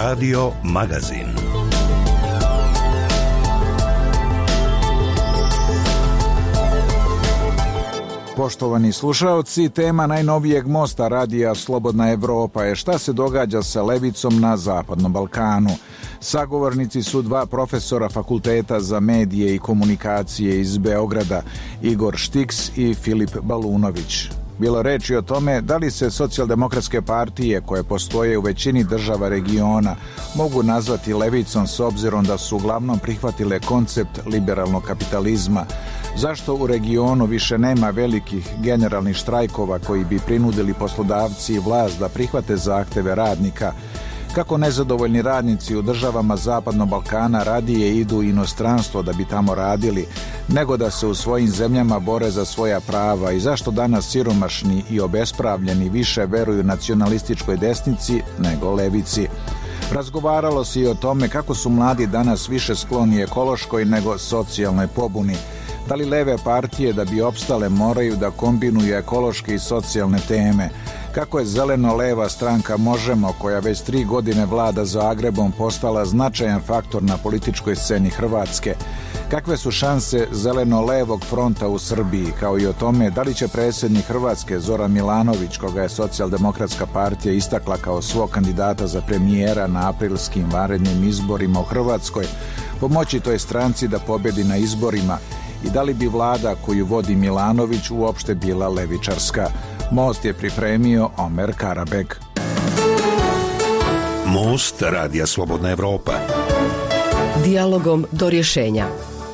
Radio Magazin. Poštovani slušaoci, tema najnovijeg mosta radija Slobodna Evropa je šta se događa sa levicom na Zapadnom Balkanu. Sagovornici su dva profesora Fakulteta za medije i komunikacije iz Beograda, Igor Štiks i Filip Balunović. Bilo reči o tome da li se socijaldemokratske partije koje postoje u većini država regiona mogu nazvati levicom s obzirom da su uglavnom prihvatile koncept liberalnog kapitalizma. Zašto u regionu više nema velikih generalnih štrajkova koji bi prinudili poslodavci i vlast da prihvate zahteve radnika? Kako nezadovoljni radnici u državama Zapadnog Balkana radije idu u inostranstvo da bi tamo radili, nego da se u svojim zemljama bore za svoja prava i zašto danas siromašni i obespravljeni više veruju nacionalističkoj desnici nego levici? Razgovaralo se i o tome kako su mladi danas više skloni ekološkoj nego socijalnoj pobuni. Da li leve partije da bi opstale moraju da kombinuju ekološke i socijalne teme? Kako je zeleno-leva stranka Možemo, koja već 3 godine vlada Zagrebom, postala značajan faktor na političkoj sceni Hrvatske? Kakve su šanse zeleno-levog fronta u Srbiji, kao i o tome da li će predsjednik Hrvatske Zoran Milanović, koga je Socijaldemokratska partija istakla kao svog kandidata za premijera na aprilskim vanrednim izborima u Hrvatskoj, pomoći toj stranci da pobedi na izborima, i da li bi vlada koju vodi Milanović uopšte bila levičarska? Most je pripremio Omer Karabeg. Most radija Slobodna Evropa. Dijalogom do rješenja.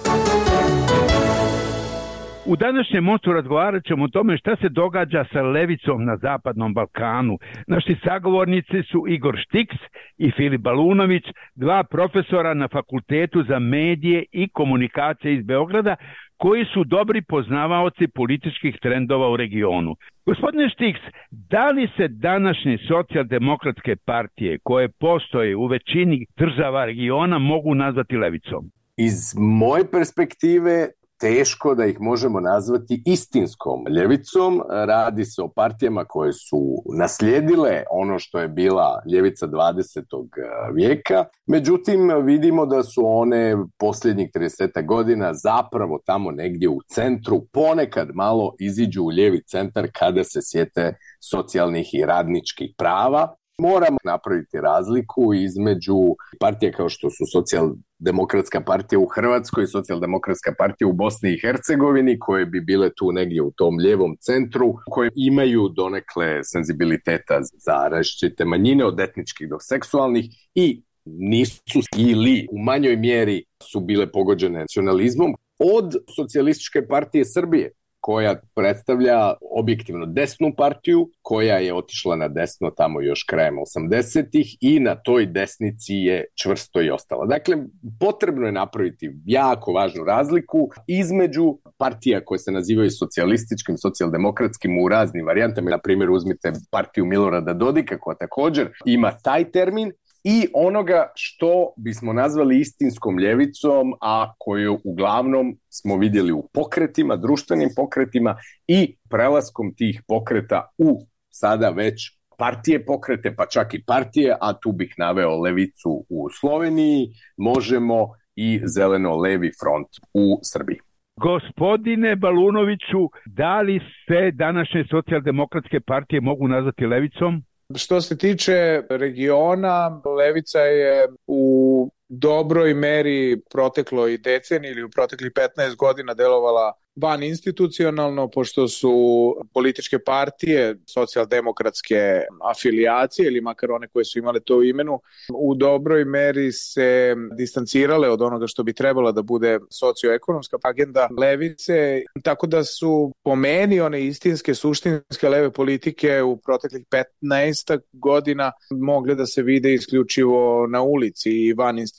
U današnjem mostu razgovarat ćemo o tome šta se događa sa levicom na Zapadnom Balkanu. Naši sagovornici su Igor Štiks i Filip Balunović, dva profesora na Fakultetu za medije i komunikacije iz Beograda, koji su dobri poznavaoci političkih trendova u regionu. Gospodine Štiks, da li se današnje socijaldemokratske partije koje postoje u većini država regiona mogu nazvati levicom? Iz moje perspektive teško da ih možemo nazvati istinskom ljevicom. Radi se o partijama koje su naslijedile ono što je bila ljevica 20. vijeka. Međutim, vidimo da su one posljednjih 30 godina zapravo tamo negdje u centru, ponekad malo iziđu u lijevi centar kada se sjete socijalnih i radničkih prava. Moramo napraviti razliku između partije kao što su Socijaldemokratska partija u Hrvatskoj i Socijaldemokratska partija u Bosni i Hercegovini, koje bi bile tu negdje u tom lijevom centru, koje imaju donekle senzibiliteta za različite manjine, od etničkih do seksualnih, i nisu ili u manjoj mjeri su bile pogođene nacionalizmom, od Socijalističke partije Srbije, koja predstavlja objektivno desnu partiju, koja je otišla na desno tamo još krajem 80-ih i na toj desnici je čvrsto i ostala. Dakle, potrebno je napraviti jako važnu razliku između partija koje se nazivaju socijalističkim, socijaldemokratskim u raznim varijantama. Na primjer, uzmite partiju Milorada Dodika, koja također ima taj termin, i onoga što bismo nazvali istinskom ljevicom, a koju uglavnom smo vidjeli u pokretima, društvenim pokretima i prelaskom tih pokreta u sada već partije pokrete, pa čak i partije, a tu bih naveo levicu u Sloveniji, Možemo i zeleno-levi front u Srbiji. Gospodine Balunoviću, da li se današnje socijaldemokratske partije mogu nazvati levicom? Što se tiče regiona, levica je u dobroj meri protekloj deceniji ili u proteklih 15 godina delovala van institucionalno, pošto su političke partije socijaldemokratske afilijacije, ili makar one koje su imale to u imenu, u dobroj meri se distancirale od onoga što bi trebala da bude socioekonomska agenda levice, tako da su po meni one istinske, suštinske leve politike u proteklih 15 godina mogle da se vide isključivo na ulici i van institucionalno.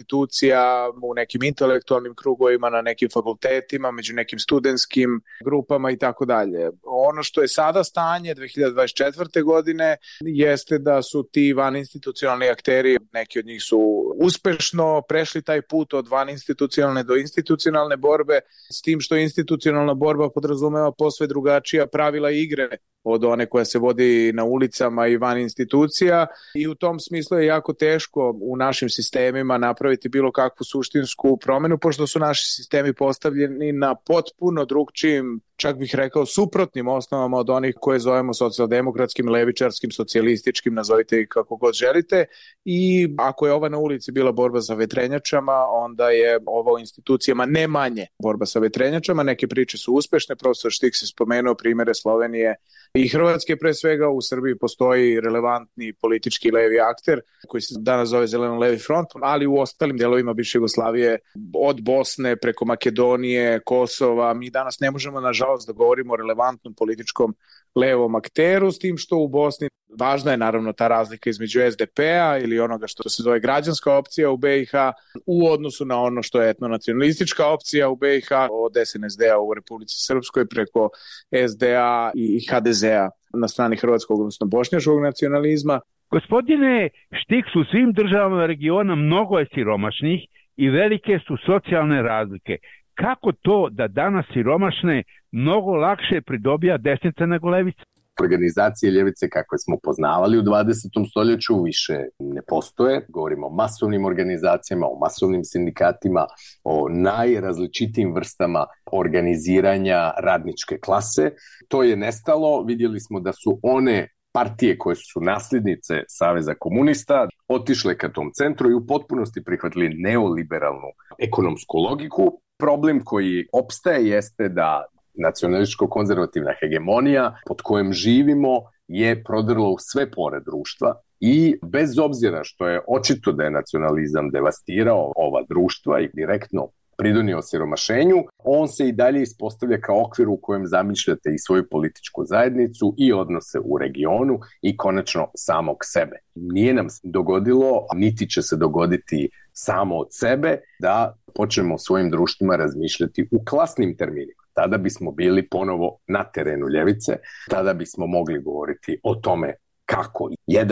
institucija, u nekim intelektualnim krugovima, na nekim fakultetima, među nekim studentskim grupama i tako dalje. Ono što je sada stanje 2024. godine jeste da su ti vaninstitucionalni akteri, neki od njih su uspešno prešli taj put od vaninstitucionalne do institucionalne borbe, s tim što institucionalna borba podrazumeva posve drugačija pravila igre od one koja se vodi na ulicama i van institucija, i u tom smislu je jako teško u našim sistemima napraviti bilo kakvu suštinsku promenu, pošto su naši sistemi postavljeni na potpuno drugčijim, čak bih rekao suprotnim osnovama od onih koje zovemo socijaldemokratskim, levičarskim, socijalističkim, nazovite ih kako god želite. I ako je ova na ulici bila borba sa vetrenjačama, onda je ova u institucijama ne manje borba sa vetrenjačama. Neke priče su uspešne, profesor Štiks je spomenuo primere Slovenije i Hrvatske pre svega. U Srbiji postoji relevantni politički levi akter koji se danas zove Zeleno-levi front, ali u ostalim delovima bivše Jugoslavije, od Bosne preko Makedonije, Kosova, mi danas ne možemo nažalost da govorimo o relevantnom političkom levom akteru, s tim što u Bosni važna je naravno ta razlika između SDP-a ili onoga što se zove građanska opcija u BiH u odnosu na ono što je etnonacionalistička opcija u BiH, od SNSD-a u Republici Srpskoj preko SDA i HDZ-a na strani hrvatskog, odnosno bošnjačkog nacionalizma. Gospodine Štiks, u svim državama regiona mnogo je siromašnih i velike su socijalne razlike. Kako to da danas siromašne mnogo lakše pridobija desnica nego levica? Organizacije ljevice kakve smo poznavali u 20. stoljeću više ne postoje. Govorimo o masovnim organizacijama, o masovnim sindikatima, o najrazličitijim vrstama organiziranja radničke klase. To je nestalo. Vidjeli smo da su one partije koje su nasljednice Saveza komunista otišle ka tom centru i u potpunosti prihvatili neoliberalnu ekonomsku logiku. Problem koji opstaje jeste da nacionalističko-konzervativna hegemonija pod kojom živimo je prodrla u sve pore društva i bez obzira što je očito da je nacionalizam devastirao ova društva i direktno pridonio siromašenju, on se i dalje ispostavlja kao okvir u kojem zamišljate i svoju političku zajednicu i odnose u regionu i konačno samog sebe. Nije nam se dogodilo, niti će se dogoditi samo od sebe, da počnemo svojim društvima razmišljati u klasnim terminima. Tada bismo bili ponovo na terenu ljevice, tada bismo mogli govoriti o tome kako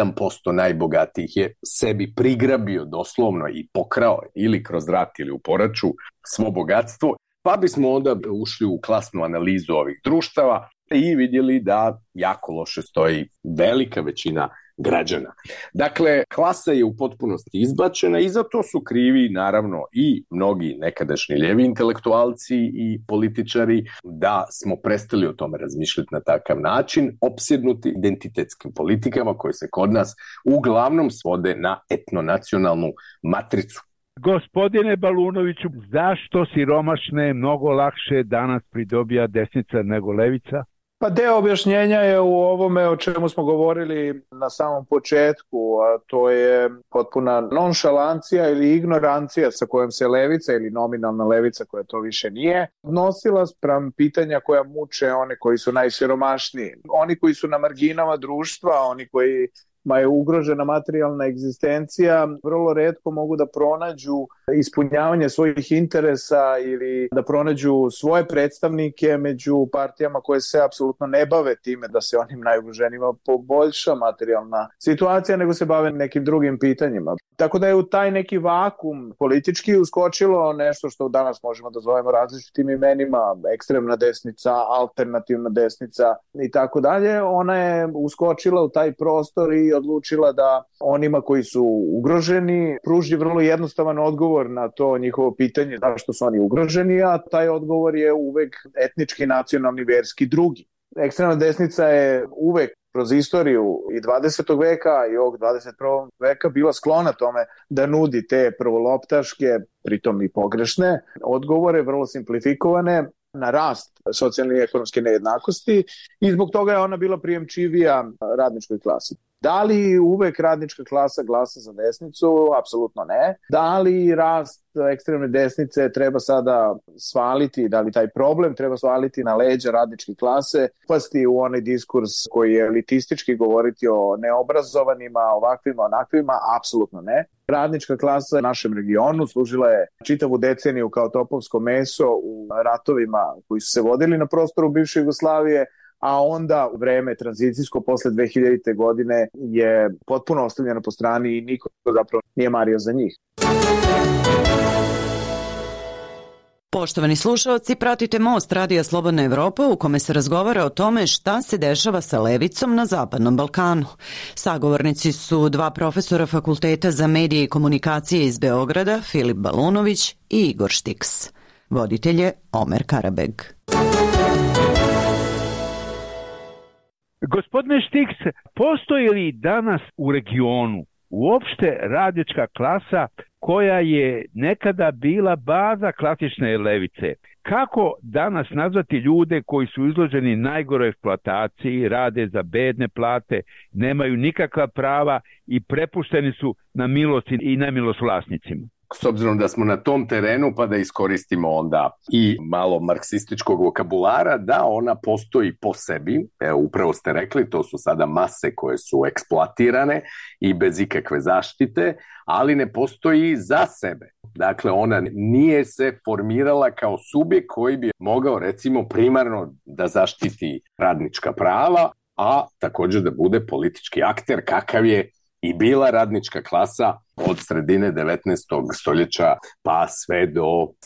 1% najbogatijih je sebi prigrabio doslovno i pokrao ili kroz rat ili u poraču svo bogatstvo, pa bismo onda ušli u klasnu analizu ovih društava i vidjeli da jako loše stoji velika većina građana. Dakle, klasa je u potpunosti izbačena i za to su krivi naravno i mnogi nekadašnji lijevi intelektualci i političari, da smo prestali o tome razmišljati na takav način, opsjednuti identitetskim politikama koje se kod nas uglavnom svode na etnonacionalnu matricu. Gospodine Balunoviću, zašto siromašne mnogo lakše danas pridobija desnica nego levica? Pa deo objašnjenja je u ovome o čemu smo govorili na samom početku, a to je potpuna nonšalancija ili ignorancija sa kojom se levica ili nominalna levica, koja to više nije, odnosila spram pitanja koja muče one koji su najsiromašniji. Oni koji su na marginama društva, oni koji ma je ugrožena materijalna egzistencija, vrlo retko mogu da pronađu ispunjavanje svojih interesa ili da pronađu svoje predstavnike među partijama koje se apsolutno ne bave time da se onim najugroženijima poboljša materijalna situacija, nego se bave nekim drugim pitanjima. Tako da je u taj neki vakum politički uskočilo nešto što danas možemo da zovemo različitim imenima, ekstremna desnica, alternativna desnica i tako dalje. Ona je uskočila u taj prostor i odlučila da onima koji su ugroženi pruži vrlo jednostavan odgovor na to njihovo pitanje zašto su oni ugroženi, a taj odgovor je uvek etnički, nacionalni, verski, drugi. Ekstremna desnica je uvek kroz istoriju i 20. veka i ovog 21. veka bila sklona tome da nudi te prvoloptaške, pritom i pogrešne odgovore, vrlo simplifikovane na rast socijalne i ekonomske nejednakosti, i zbog toga je ona bila prijemčivija radničkoj klasi. Da li uvek radnička klasa glasa za desnicu? Apsolutno ne. Da li rast ekstremne desnice treba sada svaliti, da li taj problem treba svaliti na leđa radničke klase, pasti u onaj diskurs koji je elitistički, govoriti o neobrazovanima, ovakvima, onakvima? Apsolutno ne. Radnička klasa u našem regionu služila je čitavu deceniju kao topovsko meso u ratovima koji su se vodili na prostoru bivše Jugoslavije, a onda u vreme tranzicijsko posle 2000. godine je potpuno ostavljeno po strani i niko zapravo nije mario za njih. Poštovani slušaoci, pratite Most Radija Slobodna Evropa u kome se razgovara o tome šta se dešava sa levicom na Zapadnom Balkanu. Sagovornici su dva profesora Fakulteta za medije i komunikacije iz Beograda, Filip Balunović i Igor Štiks. Voditelj je Omer Karabeg. Gospodine Štiks, postoji li danas u regionu uopšte radnička klasa koja je nekada bila baza klasične levice? Kako danas nazvati ljude koji su izloženi najgoroj eksploataciji, rade za bedne plate, nemaju nikakva prava i prepušteni su na milost i nemilost vlasnicima? S obzirom da smo na tom terenu, pa da iskoristimo onda i malo marksističkog vokabulara, da ona postoji po sebi, upravo ste rekli, to su sada mase koje su eksploatirane i bez ikakve zaštite, ali ne postoji za sebe. Dakle, ona nije se formirala kao subjekt koji bi mogao, recimo, primarno da zaštiti radnička prava, a također da bude politički akter kakav je i bila radnička klasa od sredine 19. stoljeća pa sve do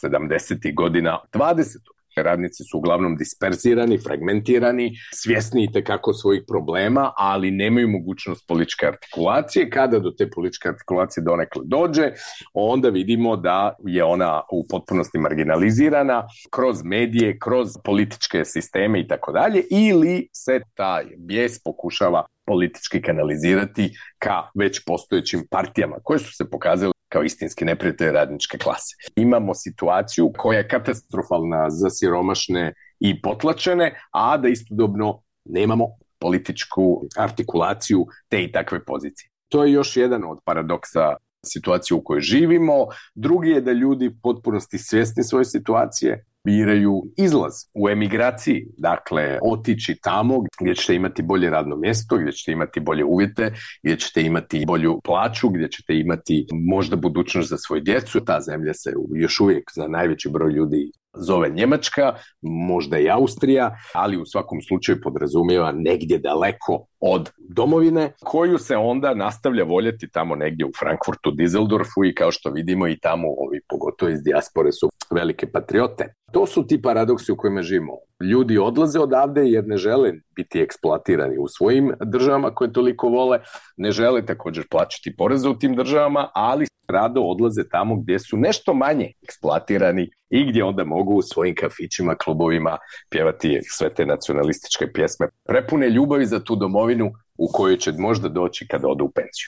70. godina 20. Radnici su uglavnom disperzirani, fragmentirani, svjesni itekako svojih problema, ali nemaju mogućnost političke artikulacije. Kada do te političke artikulacije donekle dođe, onda vidimo da je ona u potpunosti marginalizirana kroz medije, kroz političke sisteme i tako dalje, ili se taj bijes pokušava politički kanalizirati ka već postojećim partijama koje su se pokazale kao istinski neprijatelji radničke klase. Imamo situaciju koja je katastrofalna za siromašne i potlačene, a da istodobno nemamo političku artikulaciju te i takve pozicije. To je još jedan od paradoksa situacije u kojoj živimo. Drugi je da ljudi potpunosti svjesni svoje situacije biraju izlaz u emigraciji, dakle otići tamo gdje ćete imati bolje radno mjesto, gdje ćete imati bolje uvjete, gdje ćete imati bolju plaću, gdje ćete imati možda budućnost za svoju djecu. Ta zemlja se još uvijek za najveći broj ljudi zove Njemačka, možda i Austrija, ali u svakom slučaju podrazumijeva negdje daleko od domovine, koju se onda nastavlja voljeti tamo negdje u Frankfurtu, Düsseldorfu, i kao što vidimo i tamo ovi, pogotovo iz dijaspore, su velike patriote. To su ti paradoksi u kojima živimo. Ljudi odlaze odavde jer ne žele biti eksploatirani u svojim državama koje toliko vole, ne žele također plaćati poreze u tim državama, ali rado odlaze tamo gdje su nešto manje eksploatirani i gdje onda mogu u svojim kafićima, klubovima pjevati sve te nacionalističke pjesme prepune ljubavi za tu domovinu u kojoj će možda doći kada odu u penziju.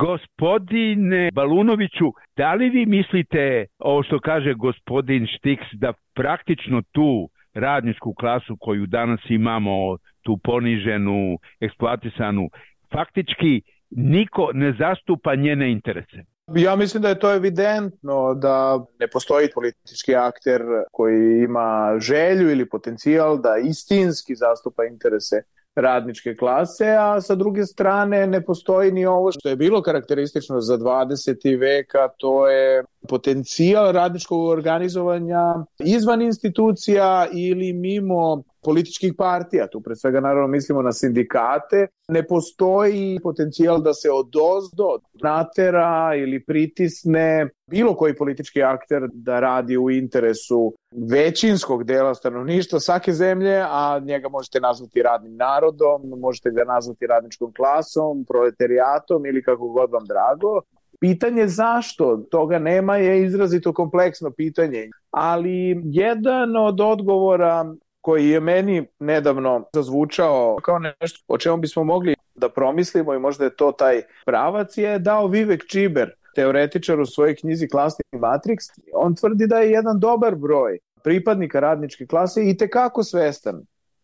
Gospodine Balunoviću, da li vi mislite, ovo što kaže gospodin Štiks, da praktično tu radničku klasu koju danas imamo, tu poniženu, eksploatisanu, faktički niko ne zastupa njene interese? Ja mislim da je to evidentno, da ne postoji politički akter koji ima želju ili potencijal da istinski zastupa interese radničke klase, a sa druge strane ne postoji ni ovo što je bilo karakteristično za 20. veka, to je potencijal radničkog organizovanja izvan institucija ili mimo političkih partija. Tu pre svega naravno mislimo na sindikate. Ne postoji potencijal da se odozdo natera ili pritisne bilo koji politički akter da radi u interesu većinskog dela stanovništva svake zemlje, a njega možete nazvati radnim narodom, možete ga nazvati radničkom klasom, proletarijatom ili kako god vam drago. Pitanje zašto toga nema je izrazito kompleksno pitanje, ali jedan od odgovora koji je meni nedavno zazvučao kao nešto o čemu bismo mogli da promislimo i možda je to taj pravac, je dao Vivek Čiber, teoretičar, u svojoj knjizi Klasni Matriks. On tvrdi da je jedan dobar broj pripadnika radničke klase itekako svestan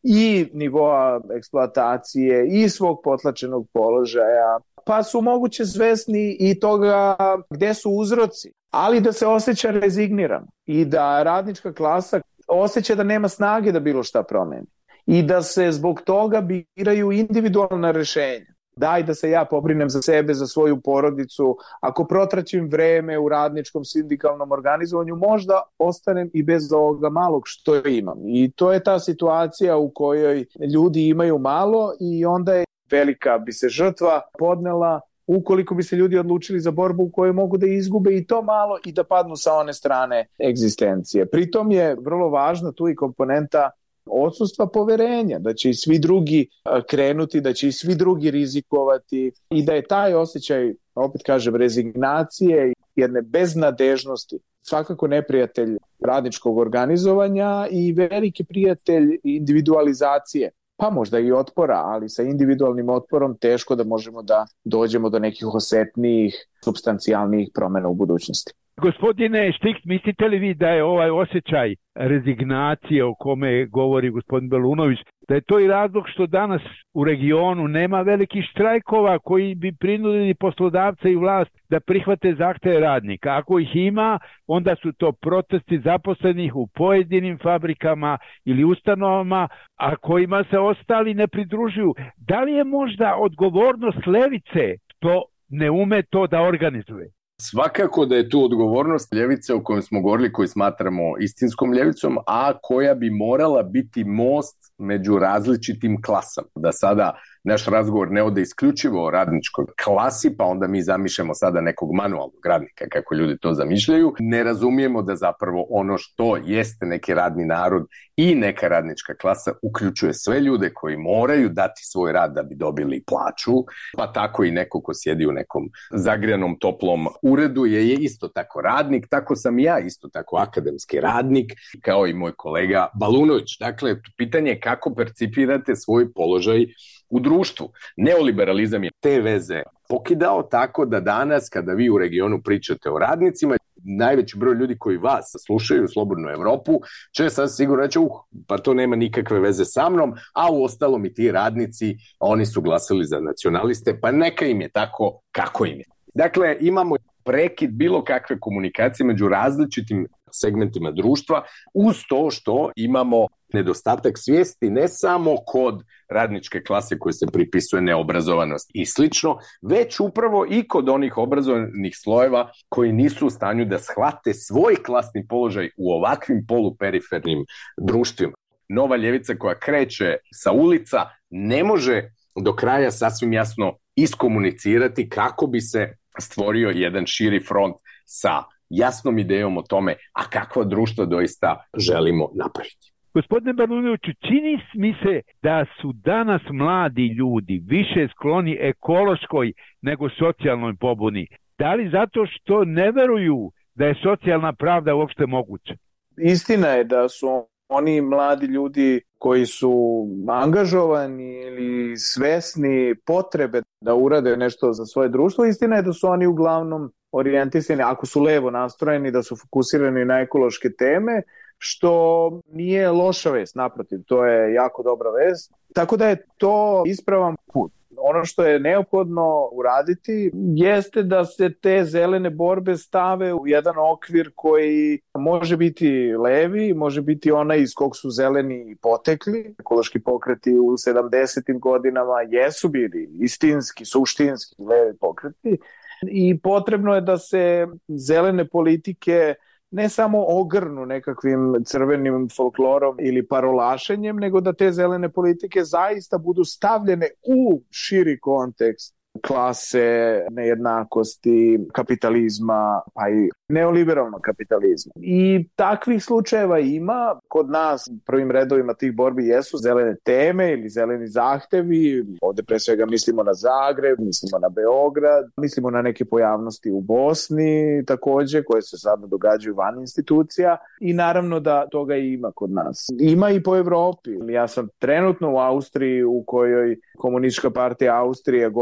i nivoa eksploatacije i svog potlačenog položaja, pa su moguće svesni i toga gde su uzroci, ali da se osjeća rezignirano i da radnička klasa osjeća da nema snage da bilo šta promeni i da se zbog toga biraju individualna rešenja. Daj da se ja pobrinem za sebe, za svoju porodicu, ako protraćim vreme u radničkom sindikalnom organizovanju, možda ostanem i bez ovoga malog što imam. I to je ta situacija u kojoj ljudi imaju malo i onda je velika bi se žrtva podnela ukoliko bi se ljudi odlučili za borbu u kojoj mogu da izgube i to malo i da padnu sa one strane egzistencije. Pritom je vrlo važna tu i komponenta odsustva poverenja, da će i svi drugi krenuti, da će i svi drugi rizikovati i da je taj osjećaj, opet kažem, rezignacije i jedne beznadežnosti svakako neprijatelj radničkog organizovanja i veliki prijatelj individualizacije, pa možda i otpora, ali sa individualnim otporom teško da možemo da dođemo do nekih osetnijih, supstancijalnijih promena u budućnosti. Gospodine Štiks, mislite li vi da je ovaj osjećaj rezignacije o kome govori gospodin Belunović, da je to i razlog što danas u regionu nema velikih štrajkova koji bi prinudili poslodavca i vlast da prihvate zahteve radnika? Ako ih ima, onda su to protesti zaposlenih u pojedinim fabrikama ili ustanovama, a kojima se ostali ne pridružuju. Da li je možda odgovornost levice što ne ume to da organizuje? Svakako da je tu odgovornost ljevice o kojoj smo govorili, koju smatramo istinskom ljevicom, a koja bi morala biti most među različitim klasama. Da sada naš razgovor ne ode isključivo o radničkoj klasi, pa onda mi zamišljamo sada nekog manualnog radnika, kako ljudi to zamišljaju. Ne razumijemo da zapravo ono što jeste neki radni narod i neka radnička klasa uključuje sve ljude koji moraju dati svoj rad da bi dobili plaću, pa tako i neko ko sjedi u nekom zagrijanom toplom uredu je isto tako radnik, tako sam ja isto tako akademski radnik, kao i moj kolega Balunović. Dakle, pitanje je kako percipirate svoj položaj u društvu. Neoliberalizam je te veze pokidao tako da danas kada vi u regionu pričate o radnicima, najveći broj ljudi koji vas slušaju u Slobodnu Evropu će sad sigurno reći pa to nema nikakve veze sa mnom, a u ostalom i ti radnici, oni su glasali za nacionaliste, pa neka im je tako kako im je. Dakle, imamo prekid bilo kakve komunikacije među različitim segmentima društva, uz to što imamo nedostatak svijesti ne samo kod radničke klase koje se pripisuje neobrazovanost i slično, već upravo i kod onih obrazovanih slojeva koji nisu u stanju da shvate svoj klasni položaj u ovakvim poluperifernim društvima. Nova ljevica koja kreće sa ulica ne može do kraja sasvim jasno iskomunicirati kako bi se stvorio jedan širi front sa jasnom idejom o tome, a kakva društva doista želimo napraviti. Gospodine Balunoviću, čini mi se da su danas mladi ljudi više skloni ekološkoj nego socijalnoj pobuni. Da li zato što ne veruju da je socijalna pravda uopšte moguća? Istina je da su oni mladi ljudi koji su angažovani ili svesni potrebe da urade nešto za svoje društvo. Istina je da su oni uglavnom orijentisani, ako su levo nastrojeni, da su fokusirani na ekološke teme, što nije loša vest, naprotiv, to je jako dobra vest. Tako da je to ispravan put. Ono što je neophodno uraditi jeste da se te zelene borbe stave u jedan okvir koji može biti levi, može biti onaj iz kog su zeleni potekli. Ekološki pokreti u 70. godinama jesu bili istinski, suštinski levi pokreti i potrebno je da se zelene politike ne samo ogrnu nekakvim crvenim folklorom ili parolašenjem, nego da te zelene politike zaista budu stavljene u širi kontekst klase, nejednakosti, kapitalizma, pa i neoliberalnog kapitalizma. I takvih slučajeva ima. Kod nas u prvim redovima tih borbi jesu zelene teme ili zeleni zahtevi. Ovde pre svega mislimo na Zagreb, mislimo na Beograd, mislimo na neke pojavnosti u Bosni takođe, koje se sada događaju van institucija i naravno da toga ima kod nas. Ima i po Evropi. Ja sam trenutno u Austriji u kojoj Komunistička partija Austrije godinama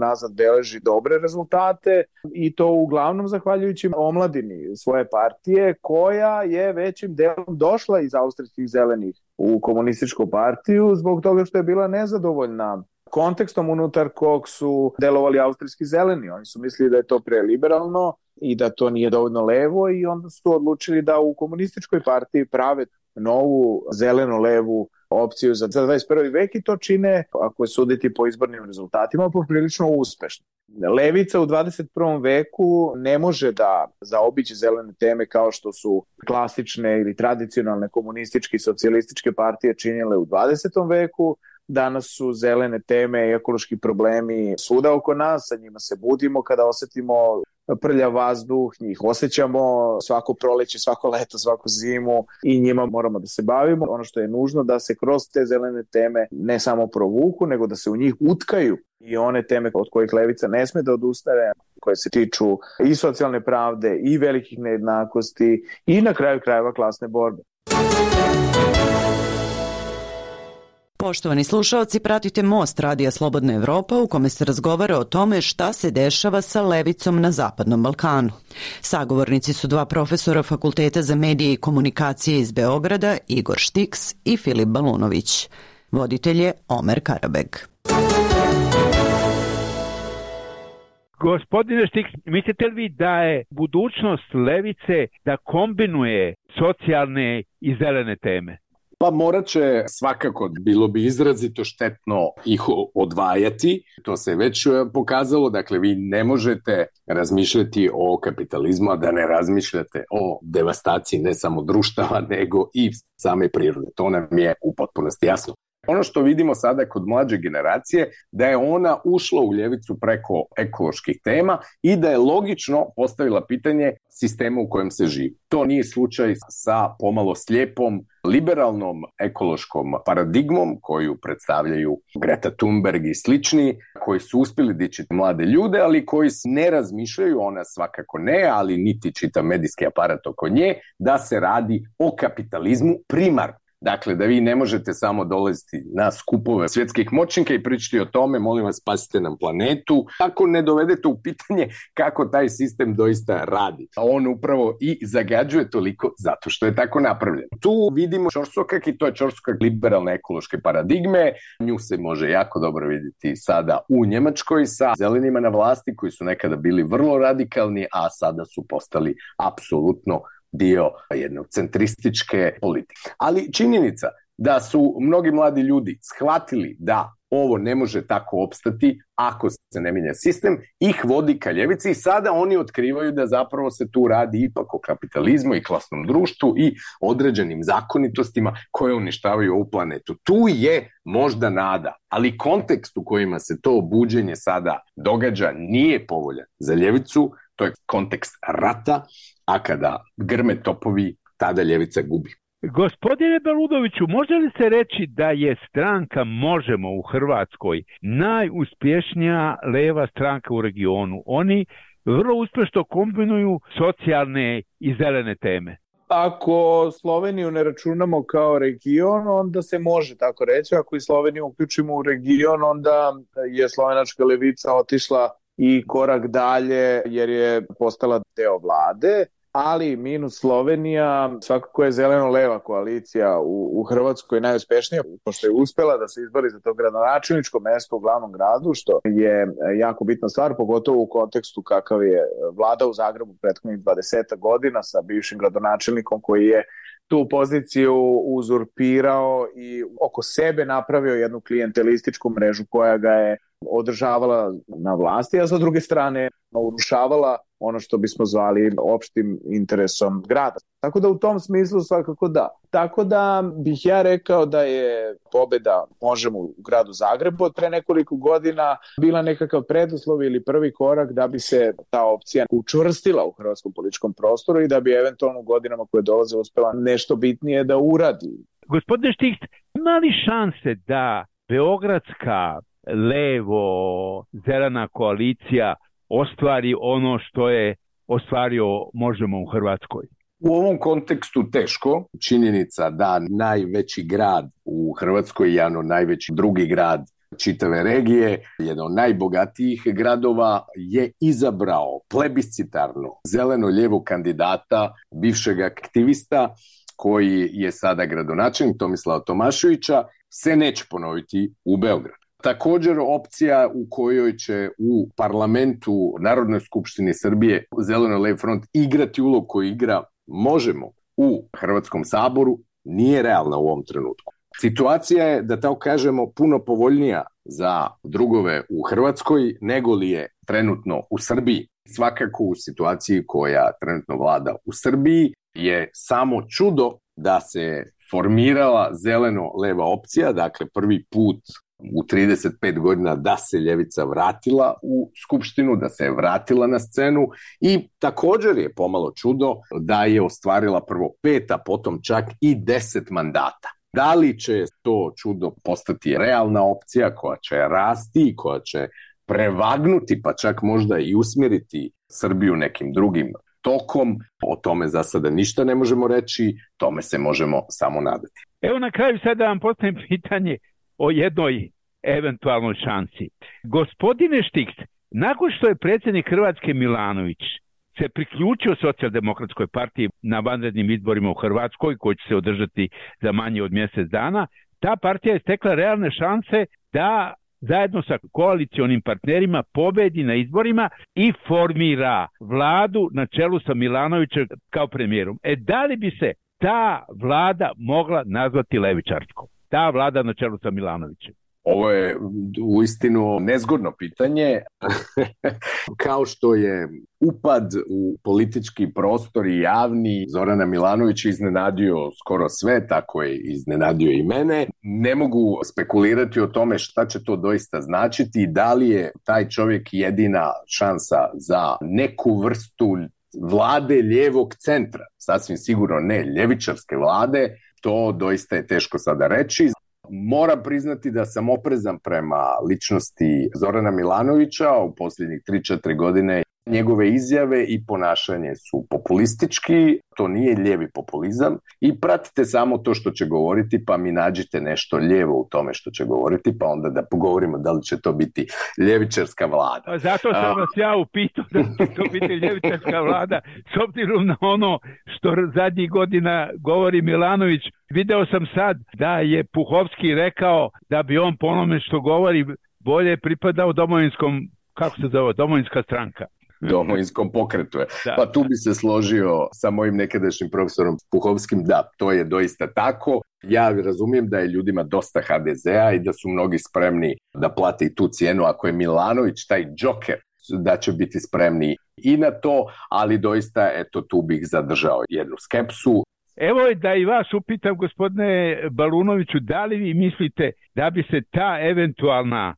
unazad beleži dobre rezultate i to uglavnom zahvaljujući omladini svoje partije, koja je većim delom došla iz austrijskih zelenih u komunističku partiju zbog toga što je bila nezadovoljna kontekstom unutar kog su delovali austrijski zeleni. Oni su mislili da je to preliberalno i da to nije dovoljno levo i onda su odlučili da u komunističkoj partiji prave novu zeleno-levu opciju za 21. vek i to čine, ako je suditi po izbornim rezultatima, poprilično uspešno. Levica u 21. veku ne može da zaobići zelene teme kao što su klasične ili tradicionalne komunističke i socijalističke partije činile u 20. veku. Danas su zelene teme i ekološki problemi svuda oko nas, sa njima se budimo kada osetimo prljav vazduh, njih osjećamo svako proleće, svako leto, svaku zimu i njima moramo da se bavimo. Ono što je nužno da se kroz te zelene teme ne samo provuku, nego da se u njih utkaju i one teme od kojih levica ne sme da odustane, koje se tiču i socijalne pravde i velikih nejednakosti i na kraju krajeva klasne borbe. Poštovani slušaoci, pratite Most Radija Slobodna Evropa u kome se razgovara o tome šta se dešava sa levicom na Zapadnom Balkanu. Sagovornici su dva profesora Fakulteta za medije i komunikacije iz Beograda, Igor Štiks i Filip Balunović. Voditelj je Omer Karabeg. Gospodine Štiks, mislite li vi da je budućnost levice da kombinuje socijalne i zelene teme? Pa morat će svakako, bilo bi izrazito štetno ih odvajati, to se već pokazalo, dakle vi ne možete razmišljati o kapitalizmu, a da ne razmišljate o devastaciji ne samo društava, nego i same prirode, to nam je u potpunosti jasno. Ono što vidimo sada kod mlađe generacije, da je ona ušla u ljevicu preko ekoloških tema i da je logično postavila pitanje sistema u kojem se živi. To nije slučaj sa pomalo slijepom, liberalnom ekološkom paradigmom koju predstavljaju Greta Thunberg i slični, koji su uspjeli dići mlade ljude, ali koji ne razmišljaju, ona svakako ne, ali niti čita medijski aparat oko nje, da se radi o kapitalizmu primarno. Dakle, da vi ne možete samo dolaziti na skupove svjetskih moćnika i pričati o tome, molim vas, spasite nam planetu, ako ne dovedete u pitanje kako taj sistem doista radi. A on upravo i zagađuje toliko zato što je tako napravljen. Tu vidimo ćorsokak i to je ćorsokak liberalne ekološke paradigme. Nju se može jako dobro vidjeti sada u Njemačkoj sa zelenima na vlasti koji su nekada bili vrlo radikalni, a sada su postali apsolutno dio jedne centrističke politike. Ali činjenica da su mnogi mladi ljudi shvatili da ovo ne može tako opstati ako se ne mijenja sistem, ih vodi ka ljevici i sada oni otkrivaju da zapravo se tu radi ipak o kapitalizmu i klasnom društvu i određenim zakonitostima koje uništavaju ovu planetu. Tu je možda nada, ali kontekst u kojima se to buđenje sada događa nije povoljan za ljevicu, to je kontekst rata, a kada grme topovi, tada ljevica gubi. Gospodine Balunoviću, može li se reći da je stranka Možemo u Hrvatskoj najuspješnija leva stranka u regionu? Oni vrlo uspješno kombinuju socijalne i zelene teme. Ako Sloveniju ne računamo kao region, onda se može tako reći. Ako i Sloveniju uključimo u region, onda je slovenačka levica otišla i korak dalje jer je postala deo vlade, ali minus Slovenija, svakako je zeleno-leva koalicija u Hrvatskoj najuspešnija, pošto je uspela da se izbori za to gradonačelničko mesto u glavnom gradu, što je jako bitna stvar, pogotovo u kontekstu kakav je vlada u Zagrebu prethodnih 20 godina sa bivšim gradonačelnikom koji je tu poziciju uzurpirao i oko sebe napravio jednu klijentelističku mrežu koja ga je održavala na vlasti, a sa druge strane urušavala ono što bismo zvali opštim interesom grada. Tako da u tom smislu svakako da. Tako da bih ja rekao da je pobeda Možemo u gradu Zagrebu od pre nekoliko godina bila nekakav preduslov ili prvi korak da bi se ta opcija učvrstila u hrvatskom političkom prostoru i da bi eventualno u godinama koje dolaze uspela nešto bitnije da uradi. Gospodine Štiks, ima li šanse da beogradska levo-zelena koalicija ostvari ono što je ostvario Možemo u Hrvatskoj? U ovom kontekstu teško. Činjenica da najveći grad u Hrvatskoj i najveći drugi grad čitave regije, jedan od najbogatijih gradova, je izabrao plebiscitarno zeleno-lijevog kandidata, bivšeg aktivista, koji je sada gradonačelnik, Tomislava Tomaševića, se neće ponoviti u Beogradu. Također opcija u kojoj će u parlamentu Narodnoj skupštini Srbije Zeleno-levi front igrati ulog koji igra Možemo u Hrvatskom saboru nije realna u ovom trenutku. Situacija je, da tako kažemo, puno povoljnija za drugove u Hrvatskoj nego li je trenutno u Srbiji. Svakako u situaciji koja trenutno vlada u Srbiji je samo čudo da se formirala zeleno-leva opcija, dakle prvi put u 35 godina da se ljevica vratila u Skupštinu, da se je vratila na scenu i također je pomalo čudo da je ostvarila prvo 5, a potom čak i 10 mandata. Da li će to čudo postati realna opcija koja će rasti, koja će prevagnuti, pa čak možda i usmjeriti Srbiju nekim drugim tokom, o tome za sada ništa ne možemo reći, tome se možemo samo nadati. Evo na kraju sada vam postavim pitanje o jednoj eventualnoj šansi. Gospodine Štiks, nakon što je predsjednik Hrvatske Milanović se priključio Socijaldemokratskoj partiji na vanrednim izborima u Hrvatskoj, koji će se održati za manje od mjesec dana, ta partija je stekla realne šanse da zajedno sa koalicionim partnerima pobedi na izborima i formira vladu na čelu sa Milanovićem kao premijerom. Da li bi se ta vlada mogla nazvati levičarskom? Ta vlada na čelu sa Milanovićem. Ovo je uistinu nezgodno pitanje. Kao što je upad u politički prostor i javni Zorana Milanovića iznenadio skoro sve, tako je iznenadio i mene. Ne mogu spekulirati o tome šta će to doista značiti i da li je taj čovjek jedina šansa za neku vrstu vlade lijevog centra. Sasvim sigurno ne ljevičarske vlade, to doista je teško sada reći. Moram priznati da sam oprezan prema ličnosti Zorana Milanovića u posljednjih 3-4 godine. Njegove izjave i ponašanje su populistički, to nije lijevi populizam i pratite samo to što će govoriti pa mi nađite nešto lijevo u tome što će govoriti pa onda da pogovorimo da li će to biti ljevičarska vlada. Zato sam vas ja upitao da će to biti ljevičarska vlada s obzirom na ono što zadnjih godina govori Milanović. Video sam sad da je Puhovski rekao da bi on po onome što govori bolje pripadao domovinskom, kako se zove, domovinska stranka. Domovinskom pokretu je. Da. Pa tu bi se složio sa mojim nekadašnjim profesorom Puhovskim, da, to je doista tako. Ja razumijem da je ljudima dosta HDZ-a i da su mnogi spremni da plate i tu cijenu. Ako je Milanović taj džoker, da će biti spremni i na to, ali doista, eto, tu bih zadržao jednu skepsu. Evo da i vas upitam, gospodine Balunoviću, da li vi mislite da bi se ta eventualna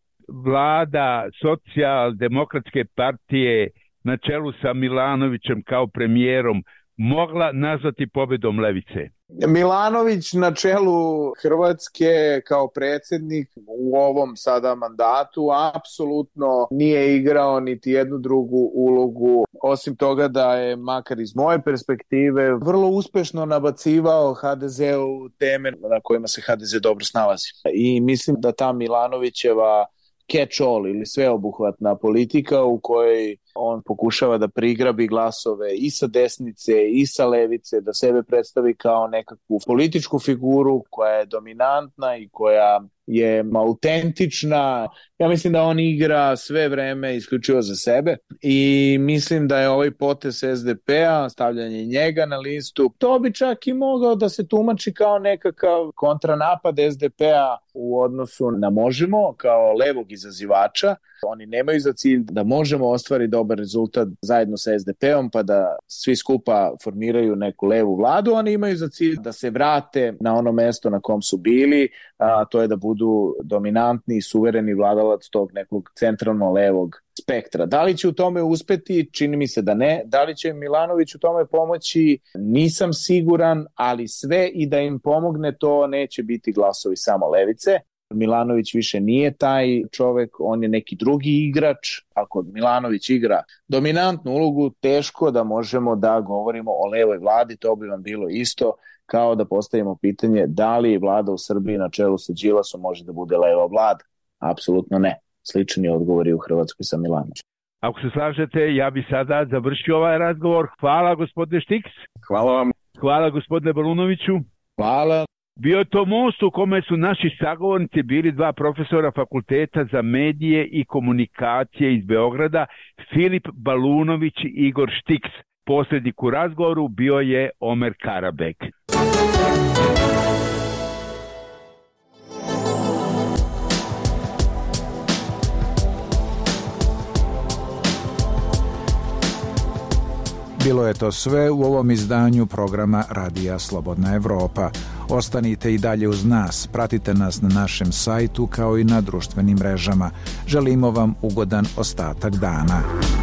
vlada Socijaldemokratske partije na čelu sa Milanovićem kao premijerom mogla nazvati pobjedom levice? Milanović na čelu Hrvatske kao predsjednik u ovom sada mandatu apsolutno nije igrao niti jednu drugu ulogu, osim toga da je, makar iz moje perspektive, vrlo uspešno nabacivao HDZ-u teme na kojima se HDZ dobro snalazi. I mislim da ta Milanovićeva catch-all ili sveobuhvatna politika u kojoj on pokušava da prigrabi glasove i sa desnice i sa levice, da sebe predstavi kao nekakvu političku figuru koja je dominantna i koja je autentična. Ja mislim da on igra sve vreme isključivo za sebe i mislim da je ovaj potez SDP-a, stavljanje njega na listu, to bi čak i mogao da se tumači kao nekakav kontranapad SDP-a u odnosu na Možemo kao levog izazivača. Oni nemaju za cilj da Možemo ostvari dobar rezultat zajedno sa SDP-om pa da svi skupa formiraju neku levu vladu. Oni imaju za cilj da se vrate na ono mesto na kom su bili, a to je da budu dominantni i suvereni vladalac tog nekog centralno levog spektra. Da li će u tome uspeti? Čini mi se da ne. Da li će Milanović u tome pomoći? Nisam siguran, ali sve i da im pomogne to neće biti glasovi samo levice. Milanović više nije taj čovek, on je neki drugi igrač. Ako Milanović igra dominantnu ulogu, teško da možemo da govorimo o levoj vladi, to bi vam bilo isto kao da postavimo pitanje da li vlada u Srbiji na čelu sa Đilasom može da bude leva vlada. apsolutno ne. Slični odgovori u Hrvatskoj sa Milanom. Ako se slažete, ja bi sada završio ovaj razgovor. Hvala gospodine Štiks. Hvala vam. Hvala gospodine Balunoviću. Hvala. Bio je to most u kome su naši sagovornici bili dva profesora Fakulteta za medije i komunikacije iz Beograda, Filip Balunović i Igor Štiks. Posrednik u razgovoru bio je Omer Karabek. Bilo je to sve u ovom izdanju programa Radija Slobodna Evropa. Ostanite i dalje uz nas, pratite nas na našem sajtu kao i na društvenim mrežama. Želimo vam ugodan ostatak dana.